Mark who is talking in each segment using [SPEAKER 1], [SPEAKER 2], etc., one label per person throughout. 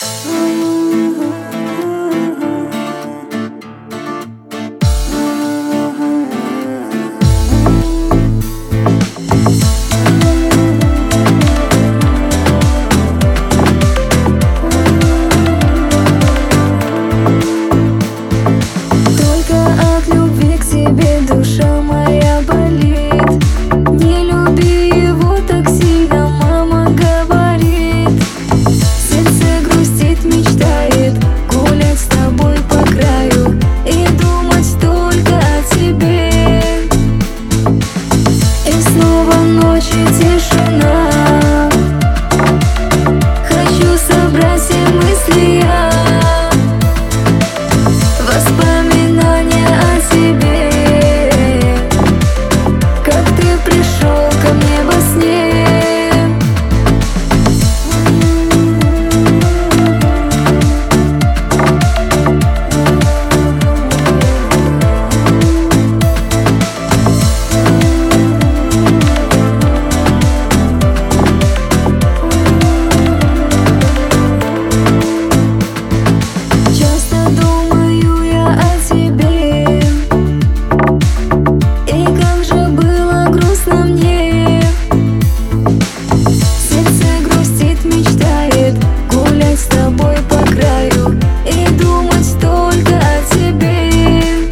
[SPEAKER 1] Душа моя болит, не люби его так сильно, мама говорит. Сердце грустит, мечтает гулять с тобой по краю и думать только о тебе. И снова ночь и тишина. Хочу собрать все мысли я, воспоминания о тебе. Пришел ко мне во сне. Часто думаю я о тебе, и как же было грустно мне. Сердце грустит, мечтает гулять с тобой по краю и думать только о тебе.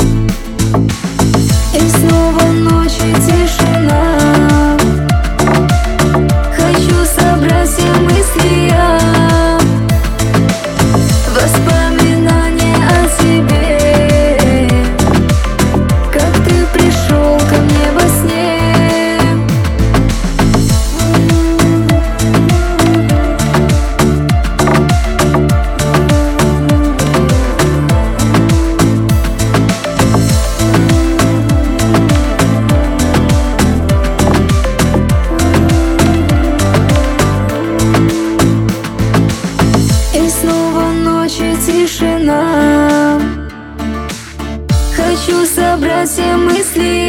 [SPEAKER 1] И снова ночь и тишина. Хочу собрать все мысли я, воспоминания о тебе. Как ты пришел ко мне во сне. И снова ночь и тишина. Хочу собрать все мысли